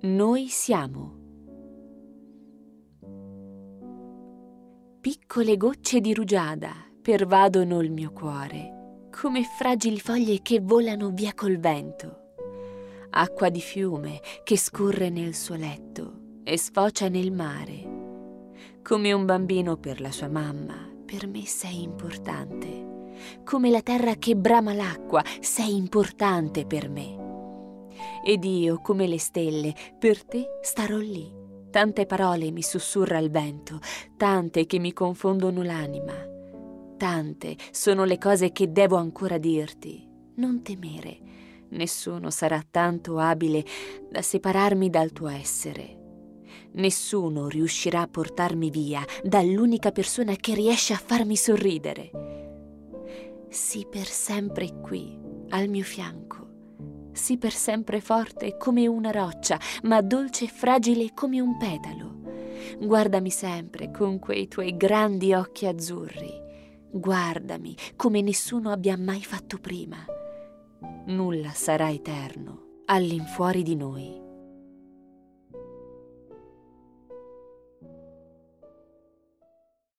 Noi siamo. Piccole gocce di rugiada pervadono il mio cuore, come fragili foglie che volano via col vento. Acqua di fiume che scorre nel suo letto e sfocia nel mare. Come un bambino per la sua mamma, per me sei importante. Come la terra che brama l'acqua, sei importante per me. Ed io, come le stelle, per te starò lì. Tante parole mi sussurra il vento, tante che mi confondono l'anima. Tante sono le cose che devo ancora dirti. Non temere, nessuno sarà tanto abile da separarmi dal tuo essere. Nessuno riuscirà a portarmi via dall'unica persona che riesce a farmi sorridere. Sii per sempre qui, al mio fianco. Sii per sempre forte come una roccia, ma dolce e fragile come un petalo. Guardami sempre con quei tuoi grandi occhi azzurri. Guardami come nessuno abbia mai fatto prima. Nulla sarà eterno all'infuori di noi.